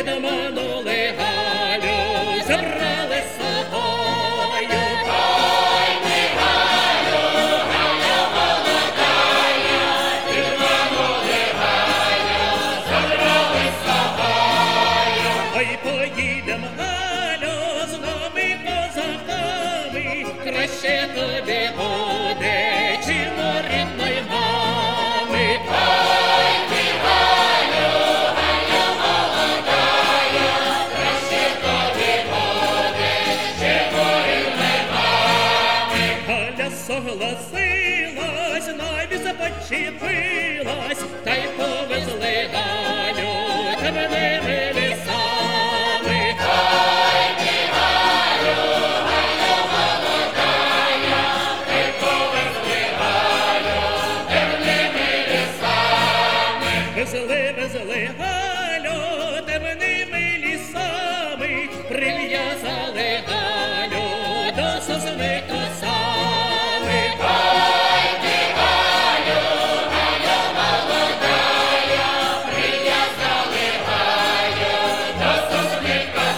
підманули Галю, забрали з собою. Ой, ти, Галю, Галя молодая, підманули Галю, забрали з собою. Ой, поїдем, Галю, з нами козаками, краще тобі буде, чим у рідної мами. Ой, ти, Галю, Галя молодая, краще тобі буде, чим у рідної мами. Галя согласилась, навіть започепилась, та й повезли Галю темними лісами. Ой, ти, Галю, Галя молодая, та й повезли Галю темними лісами. Везли Галю темними лісами, прив'язали Галю до сосни косами. Ой, ти, Галю, Галя молодая, прив'язали Галю до сосни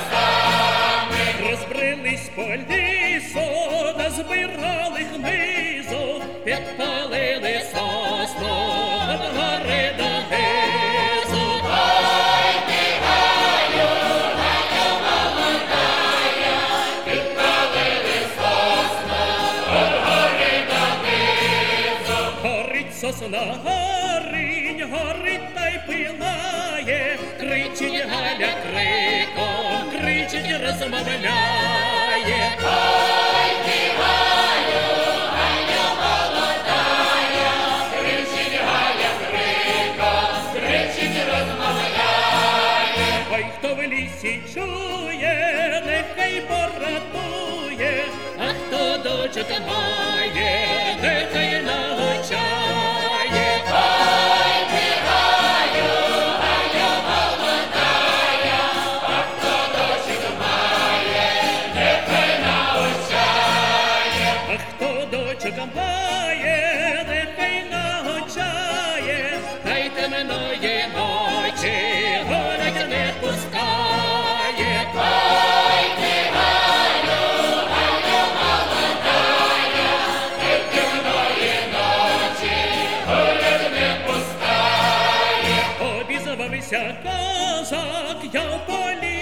косами. Розбрелись по лісу, назбирали хмизу, підпалили сосну від гори до низу. Ой, ти, Галю, Галя молодая, підпалили сосну від гори до низу. Горить сосна, горить та й пилає, кричить Галя криком, кричить, розмовляє. Ой, ти, Галю, Галя молодая, кричить Галя криком, кричить, розмовляє. Ой, хто в лісі чує, нехай поратує, а хто дочок має, нехай навчає. Ой, ти, Галю, Галя молодая, а хто дочок має, нехай навчає. А хто дочок має, нехай навчає, та й темної ночі горять не пускає. Ой, ти, Галю, Галя молодая, темної ночі гулять не пускає. Обізвався козак, я в полі